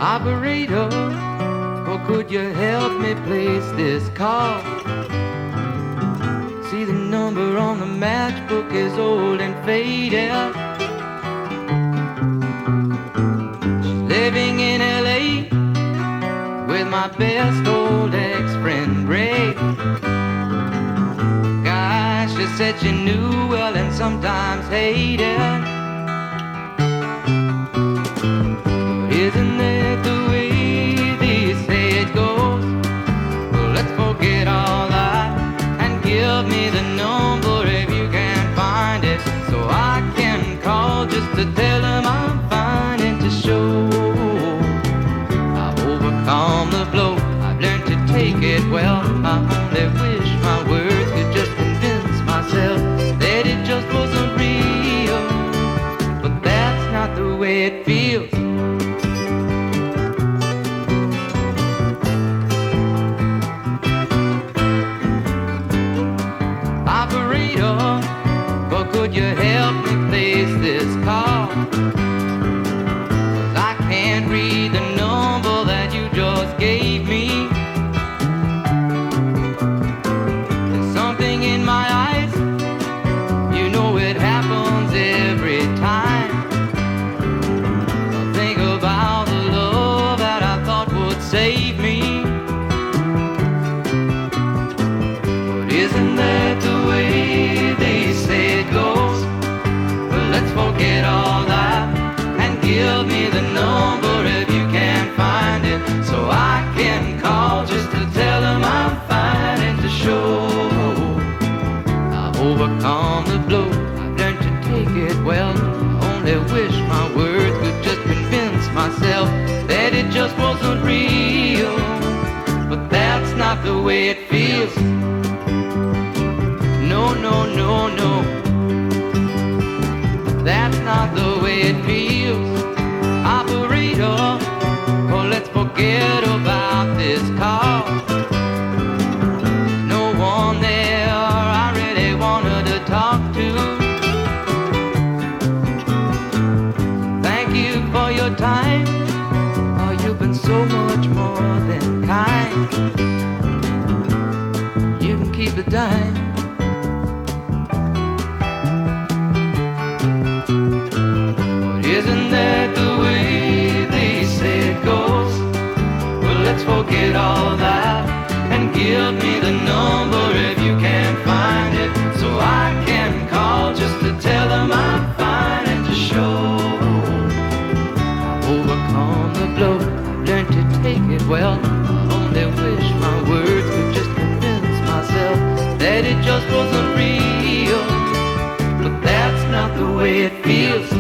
Operator, or could you help me place this call? See, the number on the matchbook is old and faded. She's living in LA with my best old ex-friend Ray. Gosh, she said she knew well and sometimes hated. Isn't that the way they say it goes? Well, let's forget all that and give me the number if you can find it, so I can call just to tell them I'm fine and to show I've overcome the blow. I've learned to take it well. I only wish my words could just convince myself that it just wasn't real, but that's not the way it feels. Operator, but could you help me place this call? 'Cause I can't read the number that you just gave me. There's something in my eyes, you know it happens every time. I think about the love that I thought would save me. But isn't that the way they say it goes? Well, let's forget all that and give me the number if you can find it, so I can call just to tell them I'm fine and to show I've overcome the blow. I've learned to take it well. I only wish my words could just convince myself that it just wasn't real, but that's not the way it feels. No, no, no, no, that's not the way it feels. Operator, oh, let's forget about this call. No one there I really wanted to talk to. Thank you for your time. Oh, you've been so much more than kind. You can keep the dime. Isn't that the way they say it goes? Well, let's forget all that and give me the number if you can find it, so I can call just to tell them I'm fine and to show I've overcome the blow. I've learned to take it well. I only wish my words could just convince myself that it just wasn't real, but that's not the way it feels.